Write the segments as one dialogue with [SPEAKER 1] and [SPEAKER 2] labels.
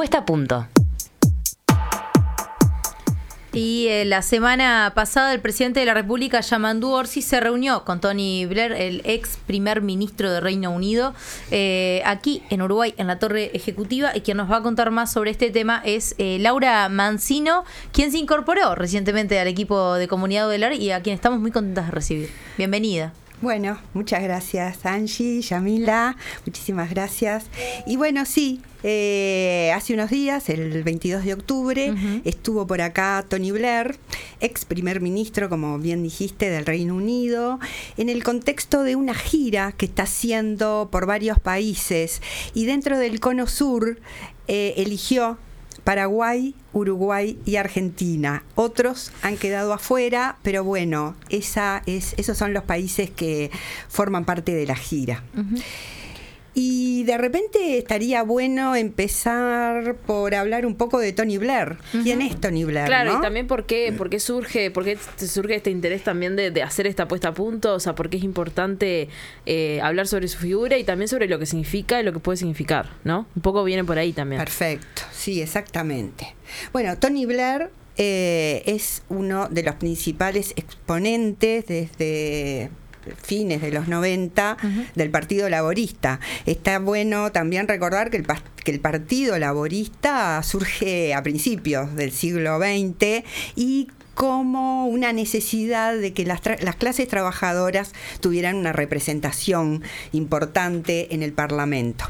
[SPEAKER 1] Puesta a punto.
[SPEAKER 2] Y la semana pasada el presidente de la República, Yamandu Orsi, se reunió con Tony Blair, el ex primer ministro de Reino Unido, aquí en Uruguay, en la Torre Ejecutiva. Y quien nos va a contar más sobre este tema es Laura Mancino, quien se incorporó recientemente al equipo de Comunidad Odelar y a quien estamos muy contentas de recibir. Bienvenida.
[SPEAKER 3] Bueno, muchas gracias Angie, Yamila, muchísimas gracias. Y bueno, sí, hace unos días, el 22 de octubre, estuvo por acá Tony Blair, ex primer ministro, como bien dijiste, del Reino Unido, en el contexto de una gira que está haciendo por varios países. Y dentro del Cono Sur eligió Paraguay, Uruguay y Argentina. Otros han quedado afuera, pero bueno, esos son los países que forman parte de la gira. Y de repente estaría bueno empezar por hablar un poco de Tony Blair. ¿Quién es Tony Blair?
[SPEAKER 4] Claro,
[SPEAKER 3] ¿no?
[SPEAKER 4] Y también por qué surge este interés también de hacer esta puesta a punto, o sea, por qué es importante hablar sobre su figura y también sobre lo que significa y lo que puede significar, ¿no? Un poco viene por ahí también.
[SPEAKER 3] Perfecto, sí, exactamente. Bueno, Tony Blair es uno de los principales exponentes desde fines de los 90 del Partido Laborista. Está bueno también recordar que el Partido Laborista surge a principios del siglo XX y como una necesidad de que las clases trabajadoras tuvieran una representación importante en el Parlamento.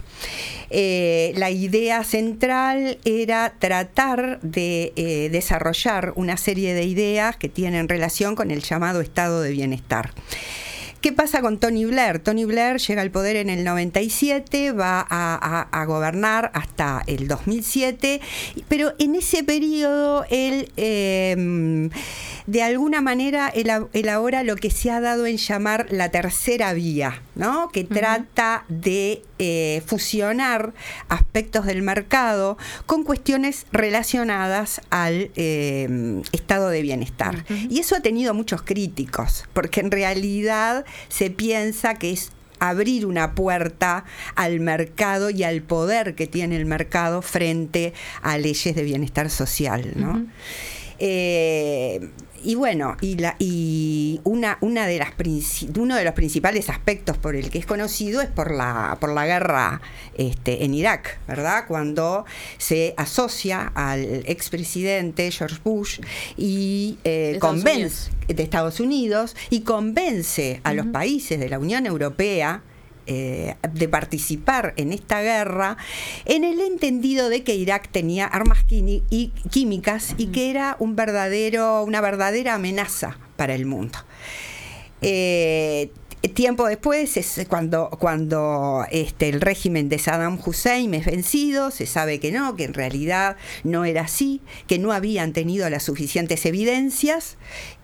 [SPEAKER 3] La idea central era tratar de desarrollar una serie de ideas que tienen relación con el llamado estado de bienestar. ¿Qué pasa con Tony Blair? Tony Blair llega al poder en el 97, va a gobernar hasta el 2007, pero en ese periodo él, de alguna manera, elabora lo que se ha dado en llamar la tercera vía, ¿no? Que trata de fusionar aspectos del mercado con cuestiones relacionadas al estado de bienestar. Y eso ha tenido muchos críticos, porque en realidad se piensa que es abrir una puerta al mercado y al poder que tiene el mercado frente a leyes de bienestar social, ¿no? Y bueno, uno de los principales aspectos por el que es conocido es por la guerra en Irak, ¿verdad? Cuando se asocia al expresidente George Bush y convence de Estados Unidos y convence a los países de la Unión Europea de participar en esta guerra, en el entendido de que Irak tenía armas químicas y que era una verdadera amenaza para el mundo. Tiempo después es cuando el régimen de Saddam Hussein es vencido, se sabe que en realidad no era así, que no habían tenido las suficientes evidencias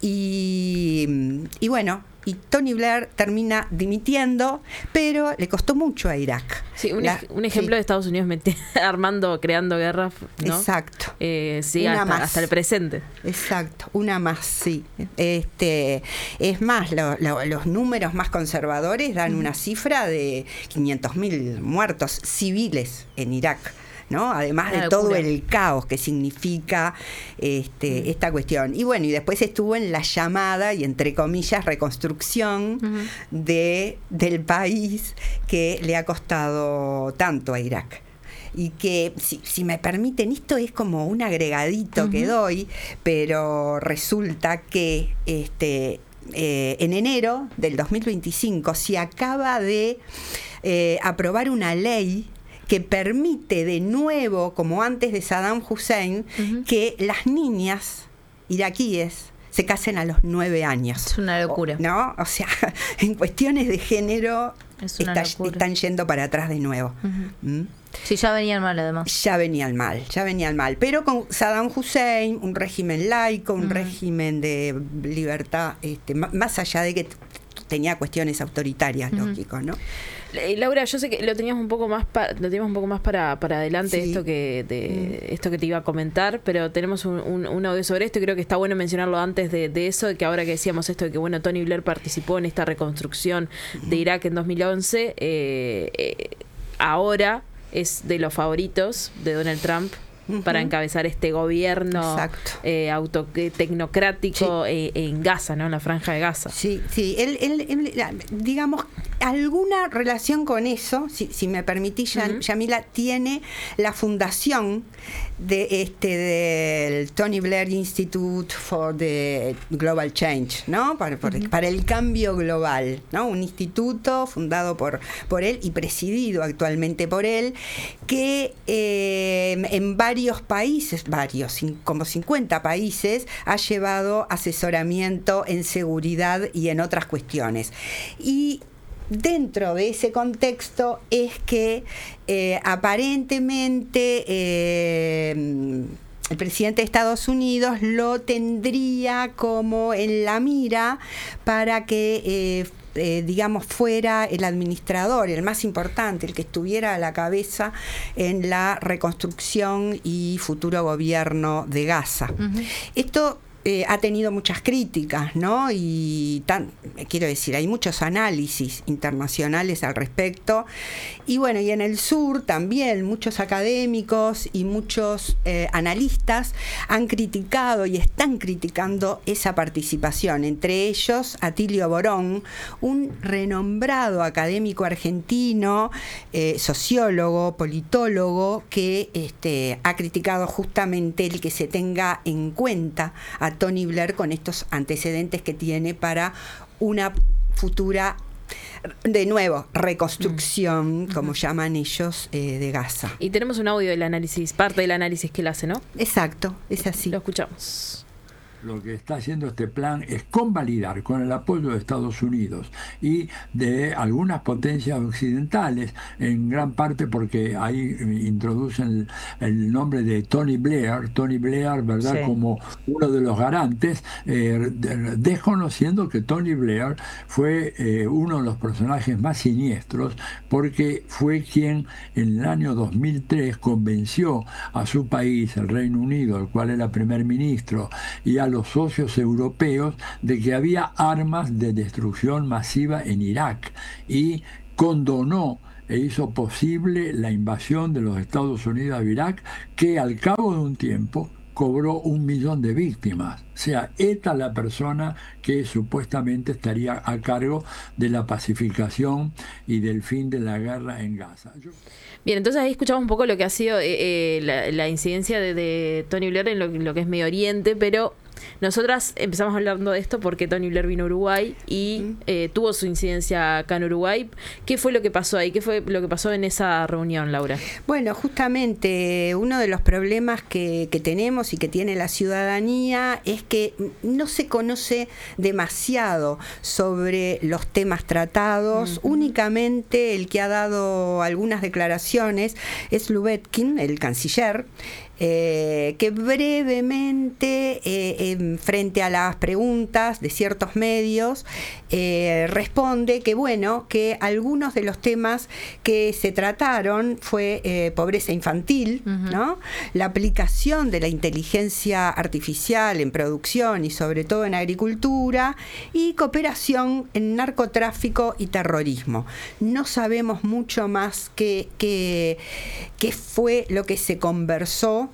[SPEAKER 3] y bueno, y Tony Blair termina dimitiendo, pero le costó mucho a Irak.
[SPEAKER 4] Sí, un ejemplo de Estados Unidos creando guerras, ¿no?
[SPEAKER 3] Exacto.
[SPEAKER 4] Sí, hasta el presente.
[SPEAKER 3] Exacto, una más, sí. Es más, los números más conservadores dan una cifra de 500.000 muertos civiles en Irak, ¿no? Además de todo el caos que significa esta cuestión. Y bueno, y después estuvo en la llamada y entre comillas reconstrucción del país que le ha costado tanto a Irak. Y que, si me permiten, esto es como un agregadito que doy, pero resulta que en enero del 2025 se acaba de aprobar una ley que permite de nuevo, como antes de Saddam Hussein, que las niñas iraquíes se casen a los 9 años.
[SPEAKER 2] Es una locura.
[SPEAKER 3] ¿No? O sea, en cuestiones de género están yendo para atrás de nuevo.
[SPEAKER 2] Sí, ya venían mal además.
[SPEAKER 3] Ya venían mal. Pero con Saddam Hussein, un régimen laico, un régimen de libertad, más allá de que tenía cuestiones autoritarias, lógico, ¿no?
[SPEAKER 4] Laura, yo sé que lo teníamos un poco más para adelante, sí. Esto que te iba a comentar, pero tenemos un audio sobre esto y creo que está bueno mencionarlo antes de eso, de que ahora que decíamos esto de que bueno, Tony Blair participó en esta reconstrucción de Irak en 2011, ahora es de los favoritos de Donald Trump para encabezar este gobierno tecnocrático en Gaza, ¿no? En la Franja de Gaza.
[SPEAKER 3] Sí, sí. Él, digamos, alguna relación con eso, si me permitís, Yamila, tiene la fundación del Tony Blair Institute for the Global Change, ¿no? Para el cambio global, ¿no? Un instituto fundado por él y presidido actualmente por él, que en varios países, como 50 países, ha llevado asesoramiento en seguridad y en otras cuestiones. Y dentro de ese contexto es que aparentemente el presidente de Estados Unidos lo tendría como en la mira para que digamos, fuera el administrador, el más importante, el que estuviera a la cabeza en la reconstrucción y futuro gobierno de Gaza. Esto ha tenido muchas críticas, ¿no? Y quiero decir, hay muchos análisis internacionales al respecto. Y bueno, y en el sur también muchos académicos y muchos analistas han criticado y están criticando esa participación. Entre ellos, Atilio Borón, un renombrado académico argentino, sociólogo, politólogo, que ha criticado justamente el que se tenga en cuenta a Tony Blair con estos antecedentes que tiene para una futura, de nuevo, reconstrucción, como llaman ellos, de Gaza.
[SPEAKER 4] Y tenemos un audio del análisis, parte del análisis que él hace, ¿no?
[SPEAKER 3] Exacto, es así.
[SPEAKER 4] Lo escuchamos.
[SPEAKER 1] Lo que está haciendo este plan es convalidar con el apoyo de Estados Unidos y de algunas potencias occidentales, en gran parte porque ahí introducen el nombre de Tony Blair, ¿verdad? Sí. Como uno de los garantes, desconociendo que Tony Blair fue uno de los personajes más siniestros, porque fue quien en el año 2003 convenció a su país, el Reino Unido, el cual era primer ministro, y a los socios europeos de que había armas de destrucción masiva en Irak, y condonó e hizo posible la invasión de los Estados Unidos a Irak, que al cabo de un tiempo cobró 1 millón de víctimas. O sea, esta es la persona que supuestamente estaría a cargo de la pacificación y del fin de la guerra en Gaza.
[SPEAKER 4] Bien, entonces ahí escuchamos un poco lo que ha sido la incidencia de Tony Blair en lo que es Medio Oriente, pero nosotras empezamos hablando de esto porque Tony Blair vino a Uruguay y tuvo su incidencia acá en Uruguay. ¿Qué fue lo que pasó ahí? ¿Qué fue lo que pasó en esa reunión, Laura?
[SPEAKER 3] Bueno, justamente uno de los problemas que tenemos y que tiene la ciudadanía es que no se conoce demasiado sobre los temas tratados. Únicamente el que ha dado algunas declaraciones es Lubetkin, el canciller, que brevemente, frente a las preguntas de ciertos medios, responde que bueno, que algunos de los temas que se trataron fue pobreza infantil, ¿no? La aplicación de la inteligencia artificial en producción y sobre todo en agricultura, y cooperación en narcotráfico y terrorismo. No sabemos mucho más qué fue lo que se conversó.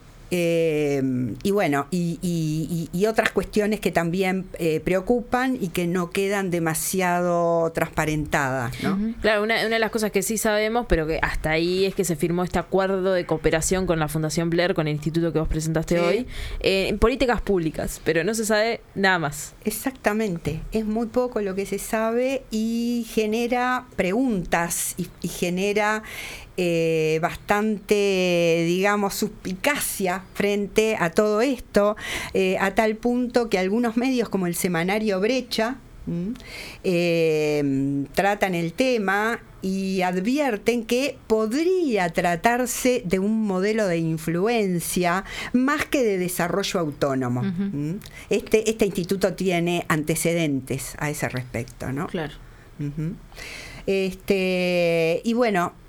[SPEAKER 3] Y bueno, y otras cuestiones que también preocupan y que no quedan demasiado transparentadas, ¿no?
[SPEAKER 4] Claro, una de las cosas que sí sabemos, pero que hasta ahí, es que se firmó este acuerdo de cooperación con la Fundación Blair, con el instituto que vos presentaste hoy, en políticas públicas, pero no se sabe nada más.
[SPEAKER 3] Exactamente, es muy poco lo que se sabe y genera preguntas y genera bastante, digamos, suspicacia frente a todo esto, a tal punto que algunos medios como el semanario Brecha tratan el tema y advierten que podría tratarse de un modelo de influencia más que de desarrollo autónomo. Este instituto tiene antecedentes a ese respecto, ¿no?
[SPEAKER 4] Claro.
[SPEAKER 3] Y bueno,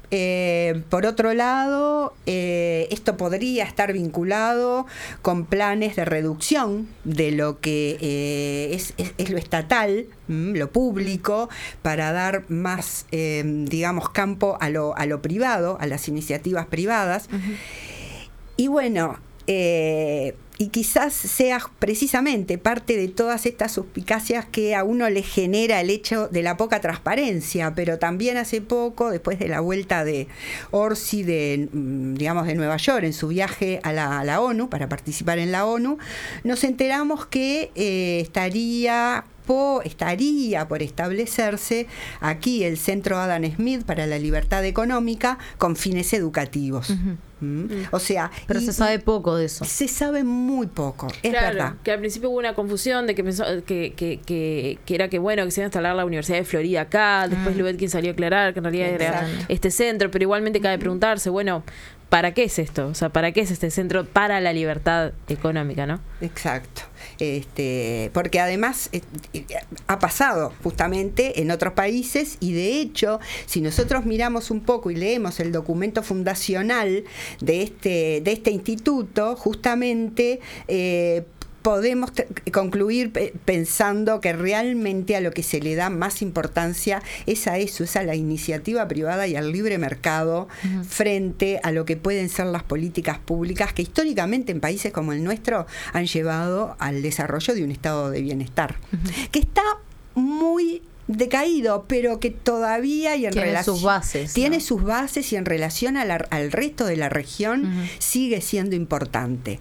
[SPEAKER 3] por otro lado, esto podría estar vinculado con planes de reducción de lo que es lo estatal, lo público, para dar más, digamos, campo a lo privado, a las iniciativas privadas. Y bueno, y quizás sea precisamente parte de todas estas suspicacias que a uno le genera el hecho de la poca transparencia, pero también hace poco, después de la vuelta de Orsi de Nueva York, en su viaje a la ONU, para participar en la ONU, nos enteramos que estaría por establecerse aquí el Centro Adam Smith para la Libertad Económica con fines educativos. O sea,
[SPEAKER 2] pero se sabe poco de eso.
[SPEAKER 3] Se sabe muy poco, es verdad.
[SPEAKER 4] Que al principio hubo una confusión de que pensó que era que bueno, que se iba a instalar la Universidad de Florida acá, después Lubetkin salió a aclarar que en realidad era este centro, pero igualmente cabe preguntarse, bueno, ¿para qué es esto? O sea, ¿para qué es este centro para la libertad económica, no?
[SPEAKER 3] Exacto. Porque además ha pasado justamente en otros países, y de hecho, si nosotros miramos un poco y leemos el documento fundacional de este instituto, justamente podemos concluir pensando que realmente a lo que se le da más importancia es a la iniciativa privada y al libre mercado frente a lo que pueden ser las políticas públicas que históricamente en países como el nuestro han llevado al desarrollo de un estado de bienestar, que está muy decaído, pero que todavía y en
[SPEAKER 2] tiene sus bases,
[SPEAKER 3] tiene sus bases, y en relación al resto de la región sigue siendo importante.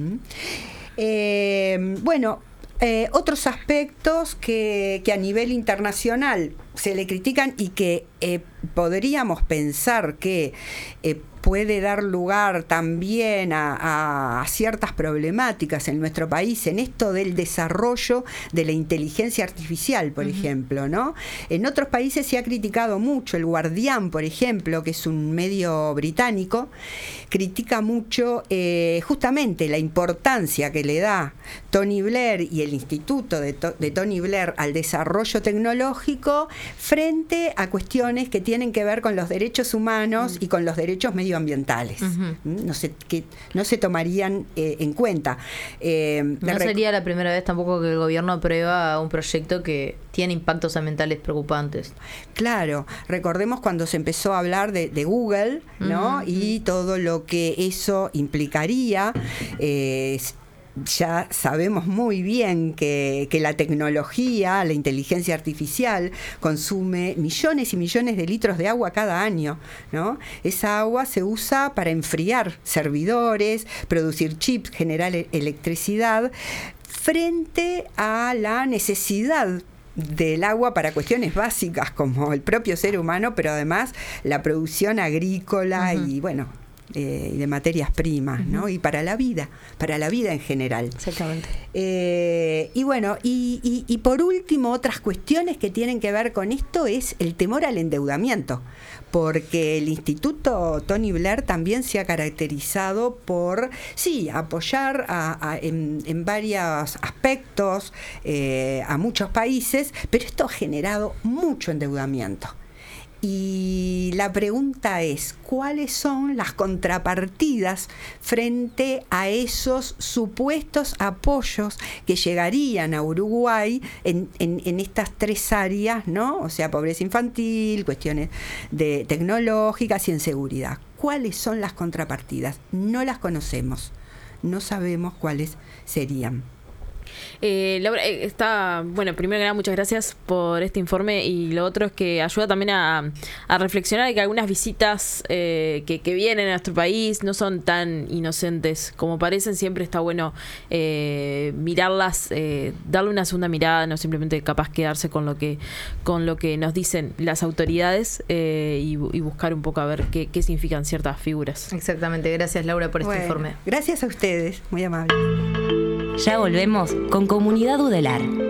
[SPEAKER 3] Otros aspectos que a nivel internacional se le critican y que podríamos pensar que puede dar lugar también a ciertas problemáticas en nuestro país, en esto del desarrollo de la inteligencia artificial, por ejemplo, ¿no? En otros países se ha criticado mucho. El Guardián, por ejemplo, que es un medio británico, critica mucho justamente la importancia que le da Tony Blair y el instituto de Tony Blair al desarrollo tecnológico frente a cuestiones que tienen que ver con los derechos humanos y con los derechos medioambientales. No se tomarían en cuenta.
[SPEAKER 2] No sería la primera vez tampoco que el gobierno aprueba un proyecto que tiene impactos ambientales preocupantes.
[SPEAKER 3] Claro, recordemos cuando se empezó a hablar de Google, ¿no? Y todo lo que eso implicaría. Ya sabemos muy bien que la tecnología, la inteligencia artificial, consume millones y millones de litros de agua cada año, ¿no? Esa agua se usa para enfriar servidores, producir chips, generar electricidad, frente a la necesidad del agua para cuestiones básicas como el propio ser humano, pero además la producción agrícola y y de materias primas, ¿no? Y para la vida en general.
[SPEAKER 2] Exactamente.
[SPEAKER 3] Y por último, otras cuestiones que tienen que ver con esto es el temor al endeudamiento, porque el Instituto Tony Blair también se ha caracterizado por, apoyar en varios aspectos a muchos países, pero esto ha generado mucho endeudamiento. Y la pregunta es, ¿cuáles son las contrapartidas frente a esos supuestos apoyos que llegarían a Uruguay en estas tres áreas, ¿no? O sea, pobreza infantil, cuestiones tecnológicas y en seguridad. ¿Cuáles son las contrapartidas? No las conocemos, no sabemos cuáles serían.
[SPEAKER 4] Laura, primero que nada, muchas gracias por este informe, y lo otro es que ayuda también a reflexionar de que algunas visitas que vienen a nuestro país no son tan inocentes como parecen. Siempre está bueno mirarlas, darle una segunda mirada, no simplemente capaz quedarse con lo que nos dicen las autoridades y buscar un poco a ver qué significan ciertas figuras.
[SPEAKER 2] Exactamente, gracias Laura por este informe.
[SPEAKER 3] Gracias a ustedes, muy amables.
[SPEAKER 5] Ya volvemos con Comunidad Udelar.